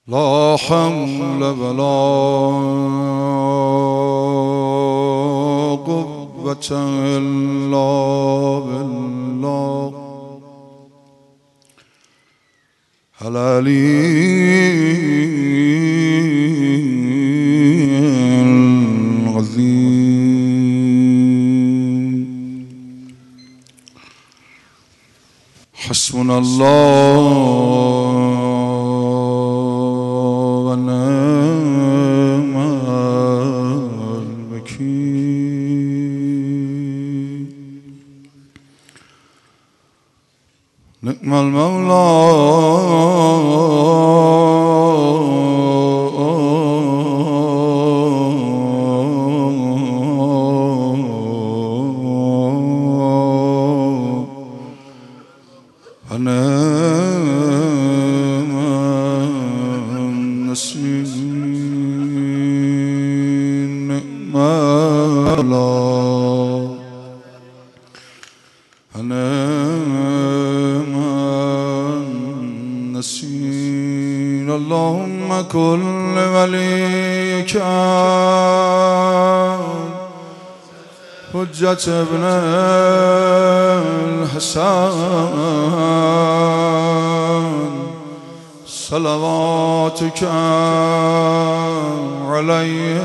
لا حول ولا قوة إلا بالله العلي العظيم. حسبنا الله ونعم الوكيل. نعم المولى ونعم النصير. نعم الله ونعم النصير. اللهم كل وليك حجة ابن الحسن صلواتك عليه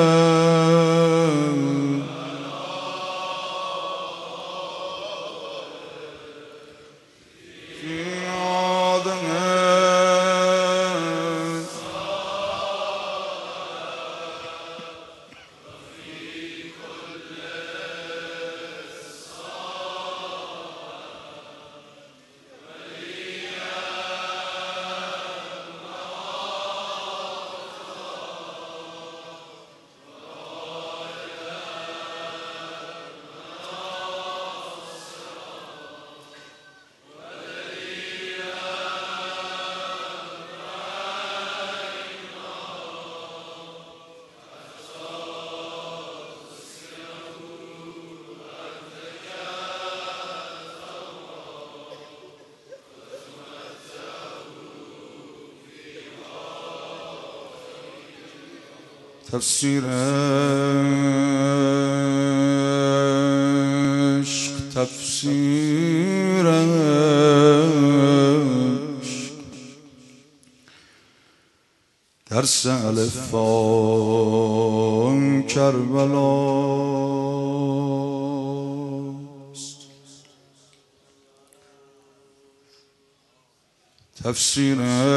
تفسیر عشق، تفسیر عشق، درس الفبا کربلاست. تفسیر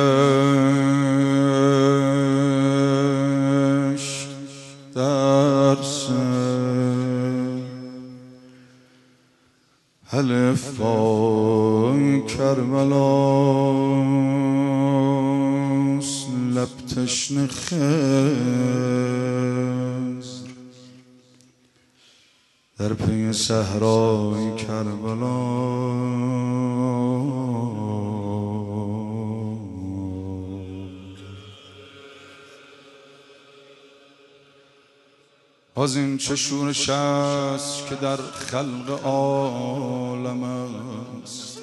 درس الفبا کربلاست. لب تشنه خضر در پی صحرای کربلا. باز این چه شورش است که در خلق عالم است.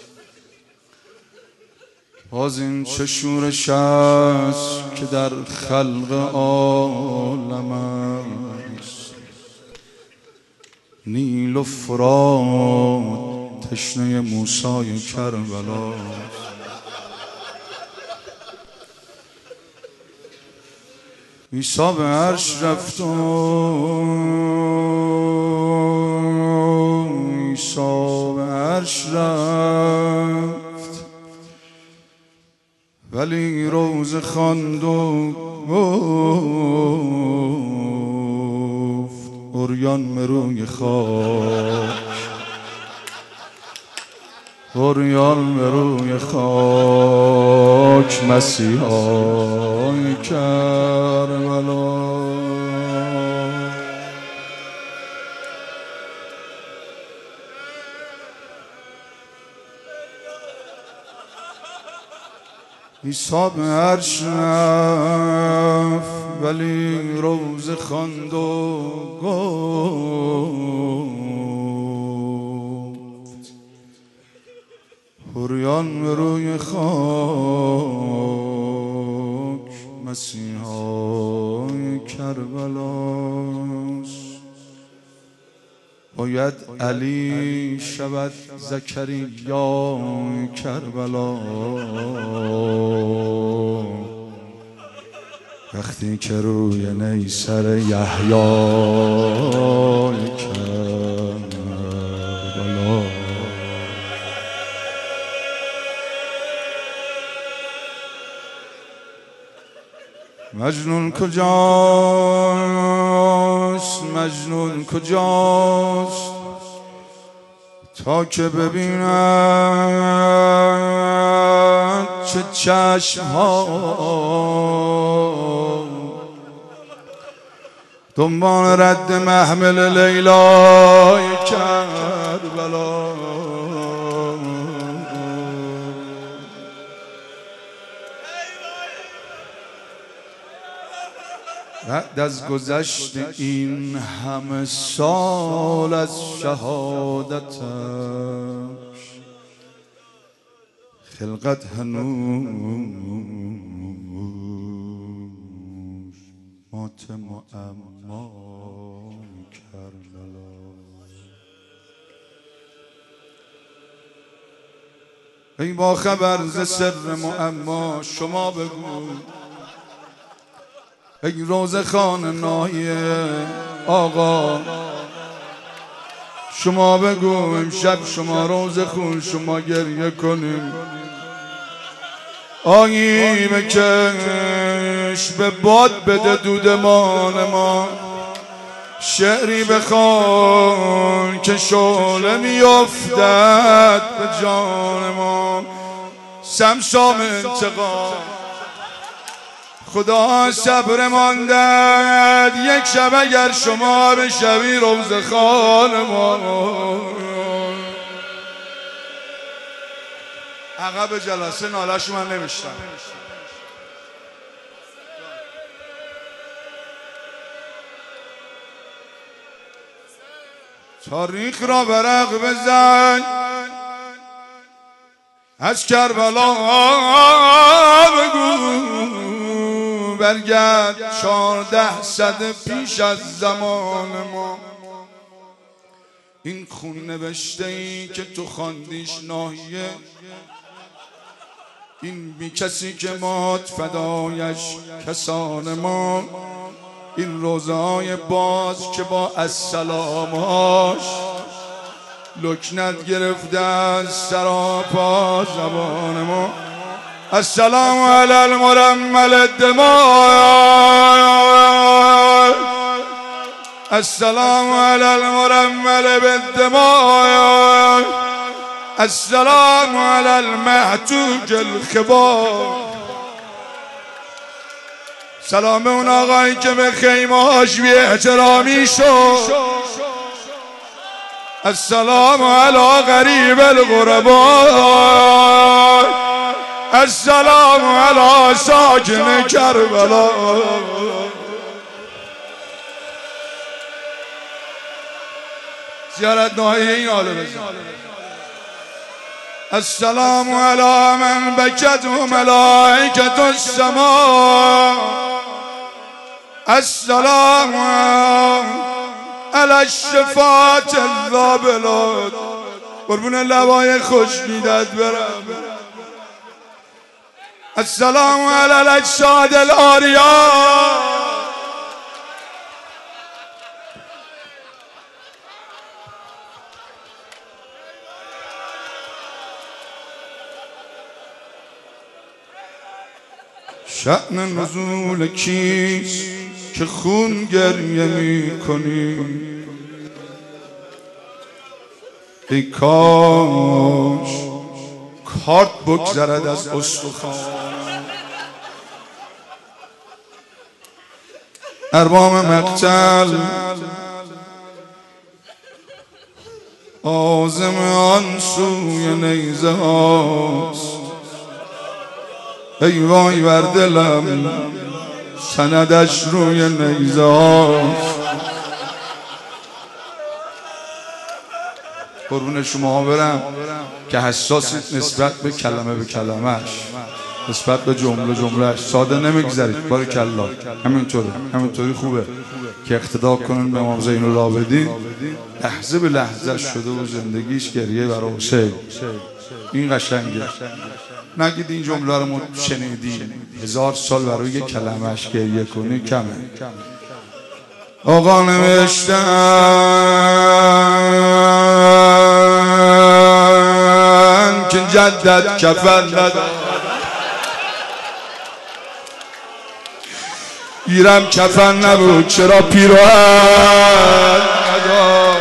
باز این چه شورش است که در خلق عالم است. نیل و فرات تشنه موسی کربلا. عیسی به عرش رفت و عیسی به عرش رفت، ولی روزه خواند و گفت عریان به روی خاک، عریان به روی خاک، مسیحای کربلا. عیسی به عرش رفت، ولی روزه خواند و گفت عریان به روی خاک، مسیحای کربلاست. باید علی شود زکریا کربلا وقتی که روی نیسر یحیی کربلا. مجنون کجاست مجنون کجاست تا که ببیند چه چشم‌ها دنبال رد محمل لیلای کربلا. بعد از گذشت این همه سال از شهادتش خلقت هنوز مات معما کربلا. ای با خبر ز سر معما شما بگو، ای روزه خان ناحیه آقا شما بگو، امشب شما روزه خون شما گریه کنیم. آیی بکش به باد بده دودمان ما، شعری بخوان که شعله میافتد به جان ما. سمسام انتقام خدا صبر ماندد یک شب اگر شما بشوی روزه خان ما. عقب جلسه نالش من نمیشتم. تاریخ را ورق بزن از کربلا بگو، برگرد 14 صده پیش از زمان ما. این خون نوشته ای که تو خواندیش ناحیه، این بی کسی که مات فدایش کسان ما. این روزهای باز که با السلاماش لکنت گرفته از سراپا زبان ما. السلام علی المرمل الدماء، السلام علی المرمل بالدماء، السلام علی المحتوج الخبا. سلام به اون آقایی که به خیمه هاش بی احترامی شد. السلام علی غریب الغرباء، السلام علی ساکن کربلا. زیارت ناحیه این آله بزن. السلام علی من بکت ملائکة السماء، السلام علی الشفاعة الذابلات. قربون لبای خوشمیدت برم. السلام علی الاجساد العاریات، شأن نزول کیست که خون گریه می کنی؟ ای کاش کارت بگذرد از استخوان. ارباب مقتل عازم آن سوی نیزه هاست. ای وای بر دلم سندش روی نیزه هاست. قربون شما برم که حساسید نسبت به کلمه به کلمهش. نسبت به جملهش ساده نمیگذرید. بارکالله، همینطوری خوبه که اقتدا کنن به امام زین العابدین. لحظه به لحظه شده و زندگیش گریه برای حسین. این قشنگه. نگید این جمله رو ما شنیدیم، 1000 سال برای یک کلمه‌اش گریه کنی کمه. آقا نوشتن که جدت کفن نداد، گیرم کفن نبود چرا پیراهن نداد.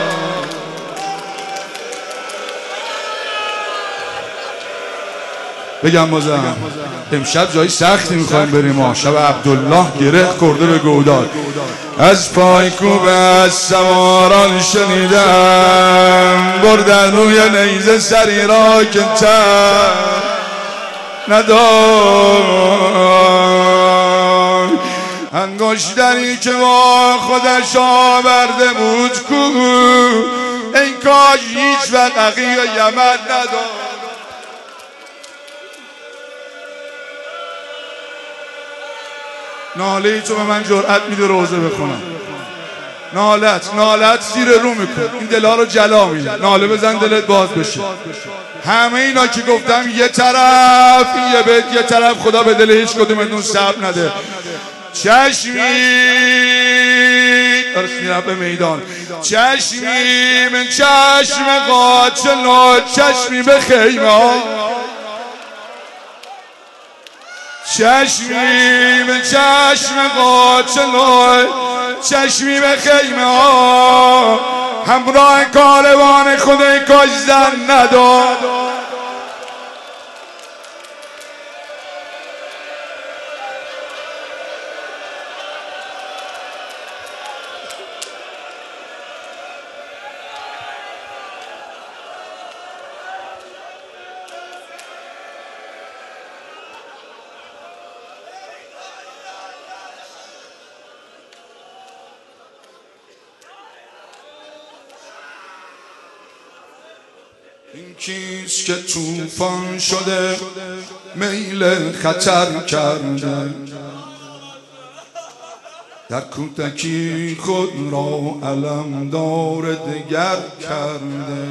بگم بازم امشب جایی سختی میخوایم بریم. شب عبدالله گره خورده به گودال. از پایکوب از سواران شنیدم، بردن روی نیزه سری را که تن ندار. انگشتری که با خودش آورده بود کو، ای کاش هیچ وقت عقیق یمن ندار. ناله ای تو به من جرأت میده روزه بخونم. نالت زیر رو میکن، این دلها رو جلا میده. ناله بزن دلت باز بشه. همه اینا که گفتم یه طرف، این یه بیت یه طرف، خدا به دل هیچ کدومتون صبر نده. چشمی رسیدم به میدان، چشمی من چشم قاتل، چشمی به خیمه، چشمی به چشم قاتل، چشمی به خیمه ها، همراه کاروان خدای کاش زن نداد. این کیست که طوفان شده میل خطر کرده، در کودکی خود را علمدار دگر کرده.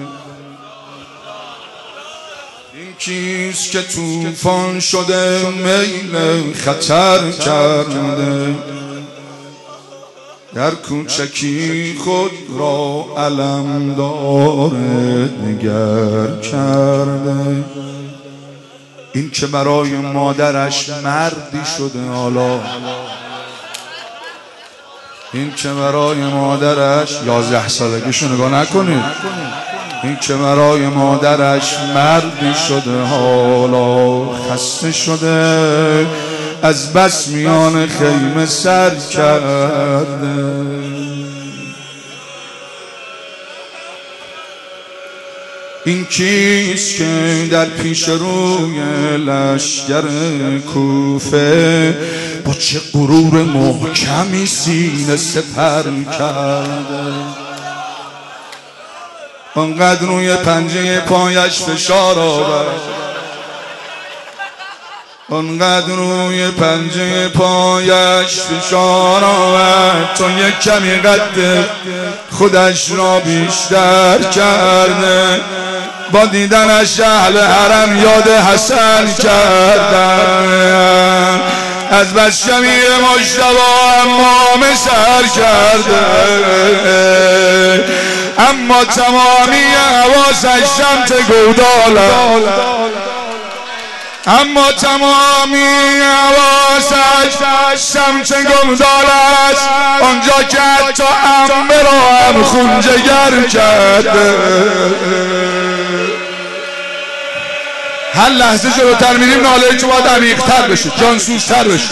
این کیست که طوفان شده میل خطر کرده، در کوچکی خود را علمدار دگر کرده. این که برای مادرش مردی شده حالا، این که برای مادرش 11 سالگیشو نگاه نکنید، این که برای مادرش مردی شده حالا خسته شده، از بس میان خیمه سر کرده. این کیست که در پیش روی لشگر کوفه با چه غرور محکمی سینه سپر کرده، آنقدر روی پنجه پایش فشار آورد، آنقدر روی پنجه پایش فشار آورد تا یک کمی قد خودش را بیشتر کرده. با دیدنش اهل حرم یاد حسن کردن، از بس شمیر مجتبی امام سر کرده، اما تمامی حواسش سمت گوداله، اما تمامی حواسش سمت گودال است، آنجا که حتی عمه را هم خون جگر کرده. هر لحظه جلوتر میریم ناله تو باید عمیق‌تر بشه، جانسوزتر بشه.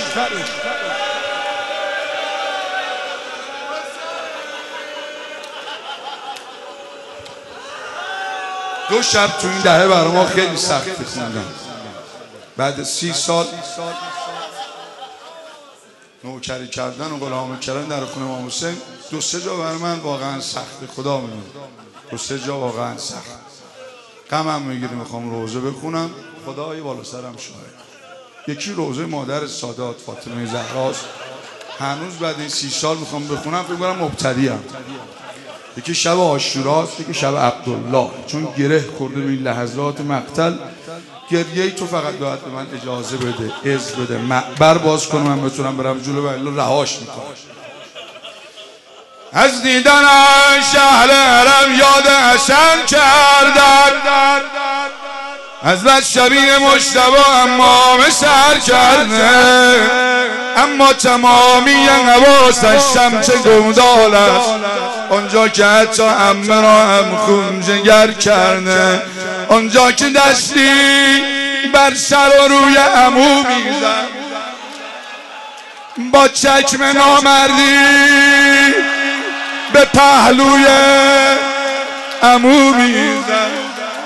دو شب تو این دهه برای ما خیلی سختی خوندم. بعد 30 سال نوکری کردن و غلامی کردن در خونه امام حسین، 2-3 جا برای من واقعا سخته. خدا میدونه 2-3 جا واقعا سخت. غمم میگیره میخوام روزه بخونم، خدای بالا سرم شاهد. یکی روزه مادر سادات فاطمه زهراست، هنوز بعد این 30 سال میخوام بخونم، فکر کنم مبتدی‌ام. یکی شب عاشوراست، یکی شب عبدالله، چون گره خورده به این لحظات مقتل. گریه تو فقط باید به من اجازه بده، اذن بده، معبر باز کنم من بتونم برم جلو، ولی رهاش میکنم. از دیدن شهر حرم یاد حسن کردن، از بس شبیه مجتبی امام سر کرده، اما تمامی حواسش شمس گودال است، آنجا که حتی عمه را هم خون جگر کرده، آنجا که دستی بر سر و روی عمو میزد، با چکم نامردی به پهلوی عمو میزد.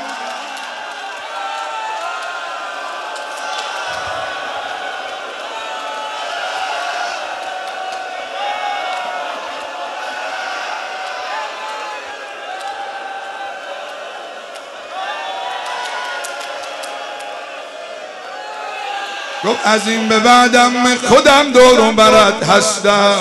گفت از این به بعدم خودم دور و برت هستم،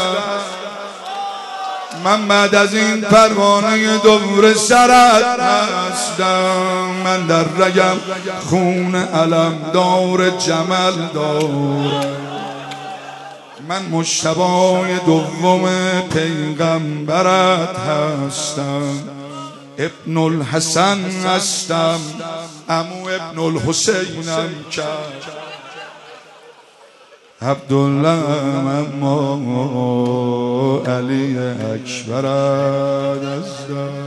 من بعد از این پروانه دور سرت هستم، من در رگم خون علم دار جمل دارم، من مجتبی دوم پیغمبرت هستم، ابن الحسن هستم، عمو ابن الحسینم کرد عبدالله، اما علی اکبر هستم.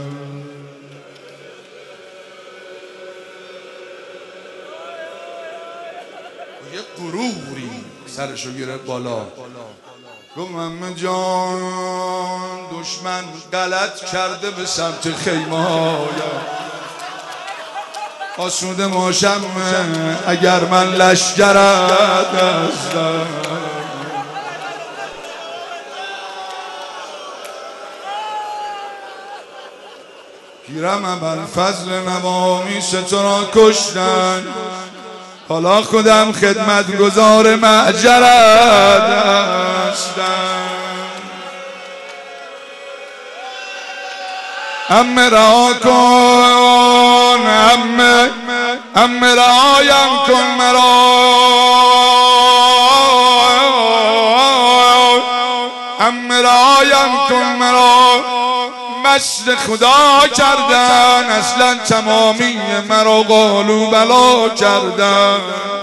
یه غروری سرشو گرفت بالا، گفت محمد جان دشمن غلط کرده به سمت خیمه هایم، آسوده ماشم اگر من لشکرت هستم، پیرم ابوالفضل نوامیس تو را کشتن، حالا خودم خدمتگزار معجرت هستم. عمه رها کن، عمه رهایم کن مرا، عمه رهایم کن مرا، مست خدا کردن، اصلا تمامی مرا قالو بلا کردن.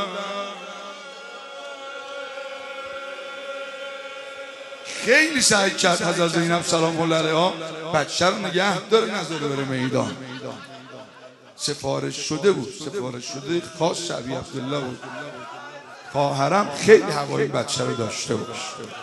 خیلی سعی کرد حضرت زینب سلام الله علیها بچه رو نگه داره، نذاره بره میدان. سفارش شده بود، سفارش شده خاص ابی عبدالله بود، خواهرم خیلی هوای بچه رو داشته باش.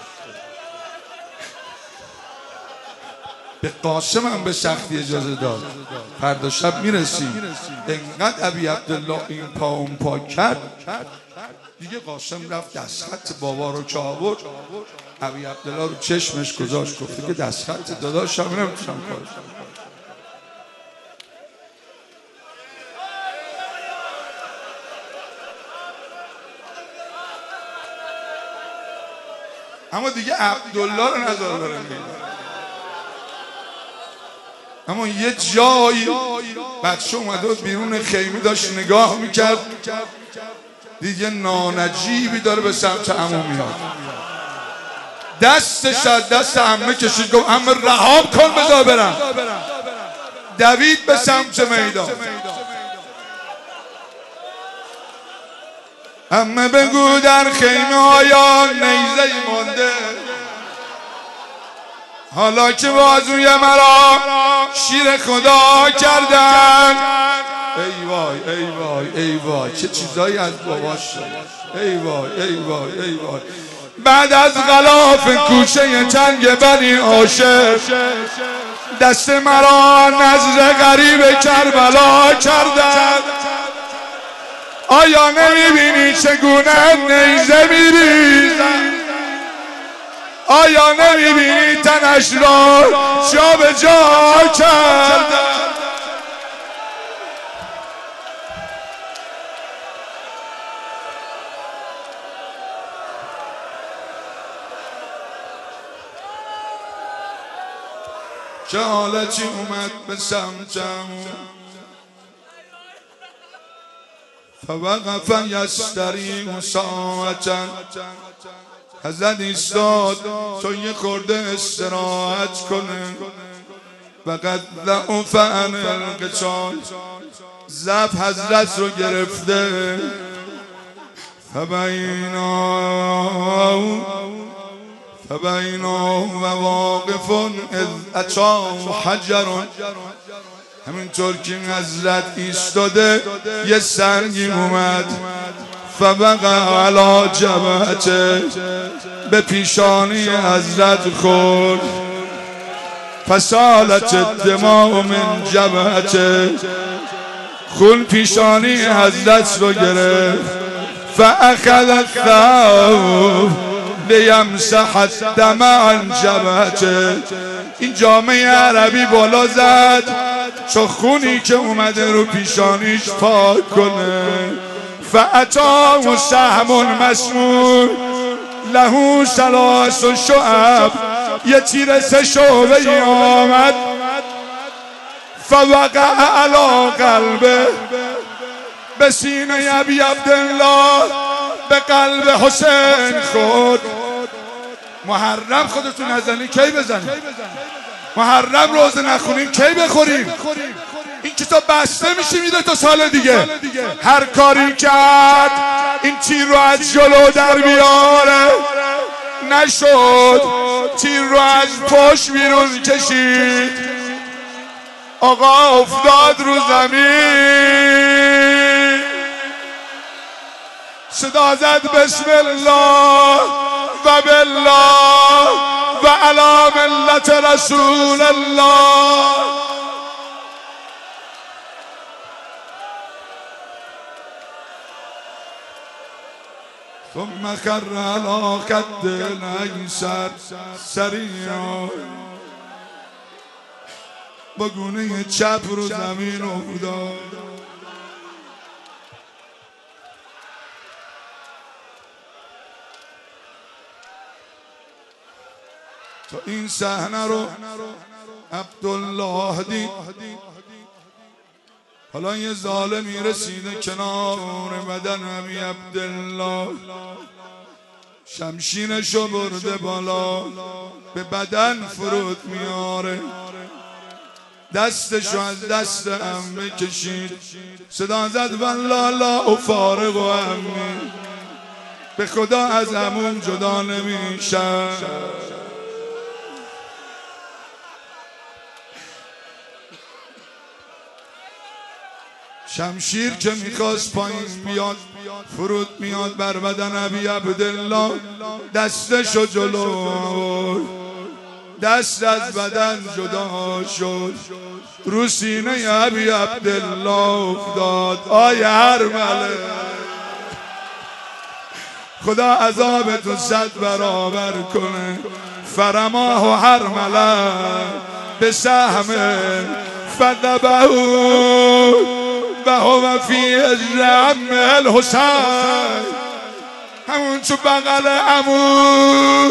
به قاسم هم به سختی اجازه داد، فردا شب میرسیم، انقدر ابی عبدالله این پا اون پا کرد دیگه، قاسم رفت دستخط بابا رو که آورد، ابی عبدالله رو چشمش گذاشت، گفته که دستخط داداشم نمیتونم کارش. اما دیگه عبدالله رو نذار بره میدان. اما یه جایی بچه اومده بود بیرون خیمه داشت نگاه میکرد، دیگه نانجیبی داره به سمت عمو میاد، دستش از دست عمه کشید، گفت عمه رهام کن بذار برم، دوید به سمت میدان. عمه بگو در خیمه آیا نیزه مانده، حالا که بازوی مرا شیر خدا کردن. ای وای ای وای ای وای چه چیزایی از باباش شد، ای وای ای وای ای وای. بعد از غلاف کوچه تنگ بنی هاشم دست مرا نذر غریب کربلا کردن. آیا نمیبینی چگونه نیزه میریزن؟ آیا نمیبینی تنش را جا به جا کردن؟ که حالتی اومد به سمتم فوقف یستریح ساعتا حضرت ایستاد تا یه خورده استراحت کنه و قد ضعف عن القتال ضعف حضرت رو گرفته فبینا و واقف اذ اتاه حجر همینطور که حضرت ایستاده یه سنگی اومد فوقع علی جبهته به پیشانی حضرت خورد فسالت الدماء من جبهته خون پیشانی حضرت رو گرفت فاخذ الثوب لیمسح الدم عن جبهته این جامعه عربی بالا زد چو خونی که اومده رو پیشانیش پاک کنه فاتاه سهم مسموم له ثلاث شعب یه تیر 3 شعبه آمد فوقع علی قلبه به سینه ابی عبدالله به قلب حسین خود محرم خودتون نزنید کی بزنید محرم روزه نخونیم کی بخوریم این کتاب بسته میشه میره تا سال دیگه هر کاری کرد این تیر رو از جلو در بیاره نشد تیر رو از پشت بیرون کشید آقا افتاد رو زمین صدا زد بسم الله و بالله و علی ملت رسول الله ثم خر علی خد الایسر سریعا با گونه چپ رو زمین افتاد تا این صحنه رو عبدالله دید حالا یه ظالمی رسیده کنار بدن ابی عبدالله شمشیرشو برده بالا به بدن فرود میاره دستشو از دست عمه کشید صدا زد والله لا افارق و عمه به خدا از عموم جدا نمیشم شمشیر که میخواست پایین بیاد فرود میاد بر بدن ابی عبدالله دستشو جلو دست از بدن جدا شد رو سینه ابی عبدالله افتاد آی هرمله خدا عذابتو 100 برابر کنه فرماه هرمله به سهم فذبحوا و هو فی اجر عمه الحسین همون تو بغل عمو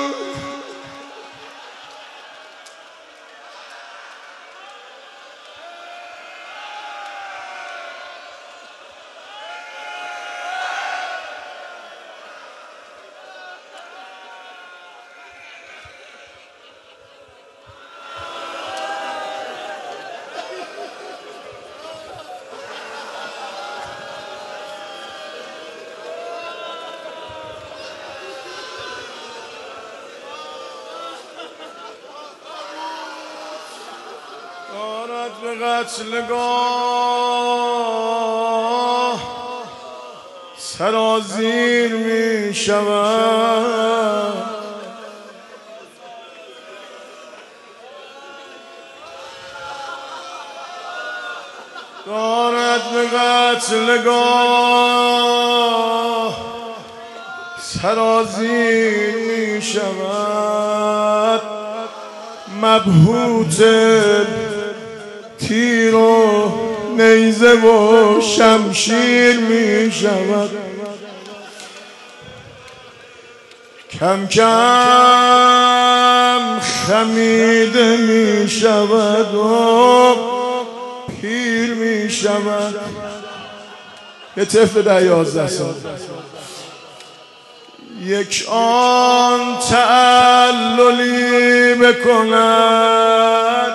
به قتلگاه سرازیر می شود دارد به قتلگاه سرازیر می شود مبهوت تیر و نیزه و شمشیر می شود کم کم خمیده می شود و پیر می شود. یه طفل 10-11 سال یک آن تعللی بکند.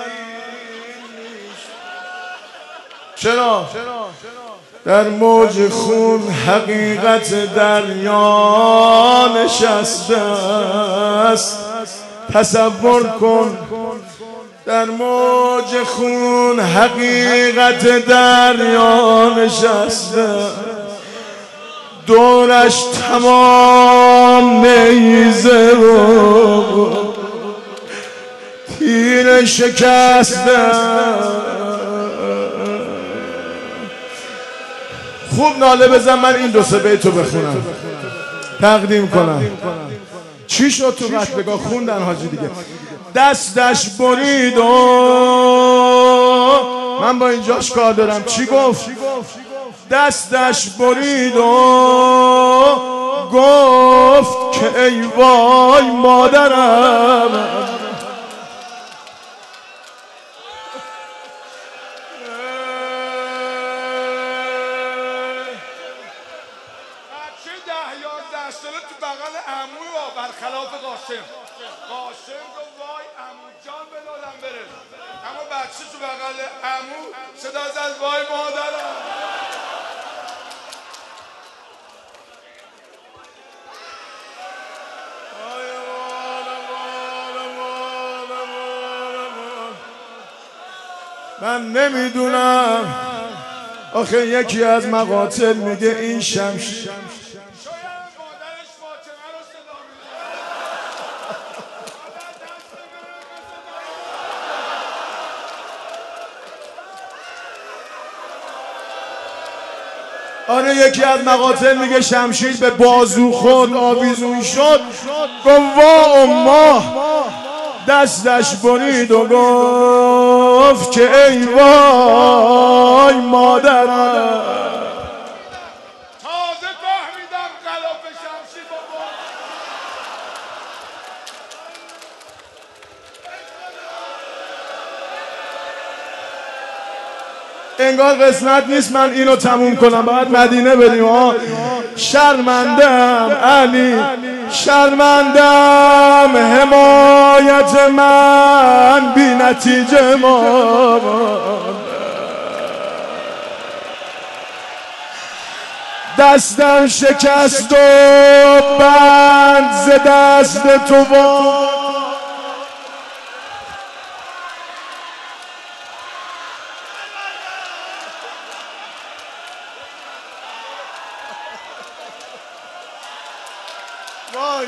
چرا؟ در موج خون حقیقت دریا نشسته است. تصور کن در موج خون حقیقت دریا نشسته، دورش تمام نیزه و تیر شکسته. خوب ناله بزن، من این 2-3 بیتو بخونم تقدیم کنم. چی شد تو قتلگاه؟ خوندن حاجی دیگه. دستش برید و من با اینجاش کار دارم. چی گفت؟ دستش برید و گفت که ای وای مادرم. بچه 10-11 ساله تو بغل عمو برخلاف قاسم گفت وای عمو جان به لادم برس، اما بچه تو بغل عمو صدا زد وای مادرم. من نمیدونم آخه یکی از مقاتل میگه این شمشیر آره یکی از مقاتل میگه شمشیر به بازو خود آویزون شد. گفت وا امه دستش برید و گفت که ای وای مادرم. تازه فهمیدم غلاف شمشیر بابا. انگار قسمت نیست من اینو تموم کنم، باید مدینه بریم. شرمندم علی، شرمندم حمایت من بی نتیجه ما. دستم شکست و بند ز دست تو با وای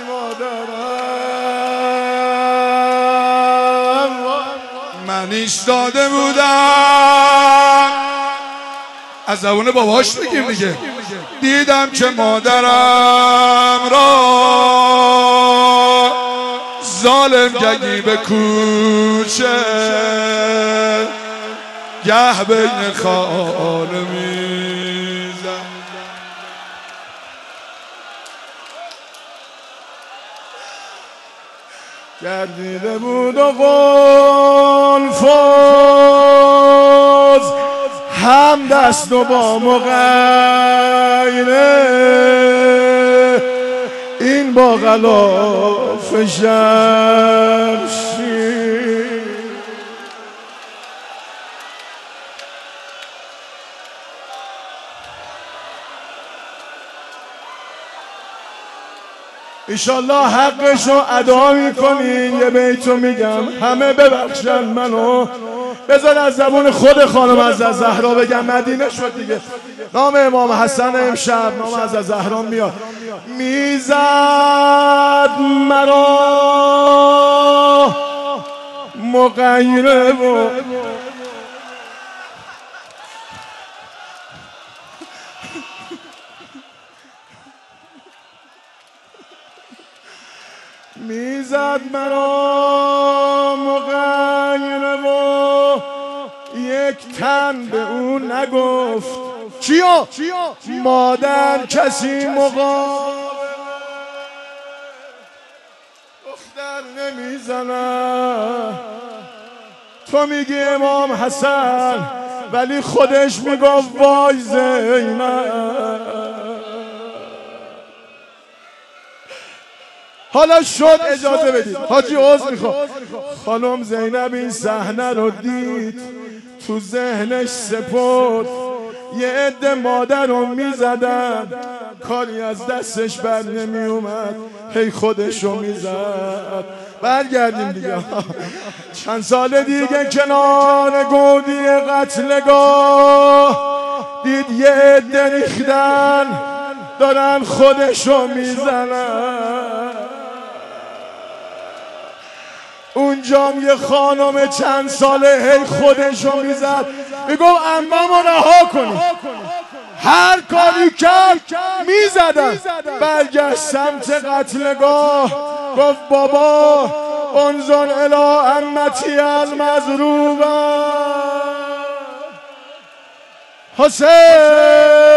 مادرم. من ایستاده بودم، از زبون باباش بگیم دیگه، دیدم که مادرم را ظالم گگی به کوچه گه بین خانه میزن. گردیده بود و قلفاز هم دست و با مغیره، این با غلاف شمشیر. ایشالله حقشو ادا میکنین. یه بیتو میگم همه ببخشن منو، بذار از زبون خود خانم عزیزه زهرا بگم. مدینه شد دیگه. نام امام حسن امشب نام عزیزه زهرا میاد. میزد مرا مغیره و میزد مرا مغیره و یک تن به اون نگفت. چیو؟ مادر کسی مقابل دختر نمیزنن. تو میگی امام حسن ولی خودش میگفت وای زینب. حالا شد اجازه بدید حاجی عذر میخوام. خانم زینب این صحنه رو دید، تو ذهنش سپرد یه عده مادر رو میزدن، کاری از دستش بر نمی اومد، هی خودش رو میزد. برگردیم دیگه. چند سال دیگه کنار گودی قتلگاه دید یه عده ریختن دارن خودش رو میزنن. اونجام یه خانم چند ساله هی خودشو میزد، میگو عممو رها کنی. هر کاری کرد میزدن. برگشت سمت قتلگاه گفت بابا انظر الی عمتی المضروبه. حسین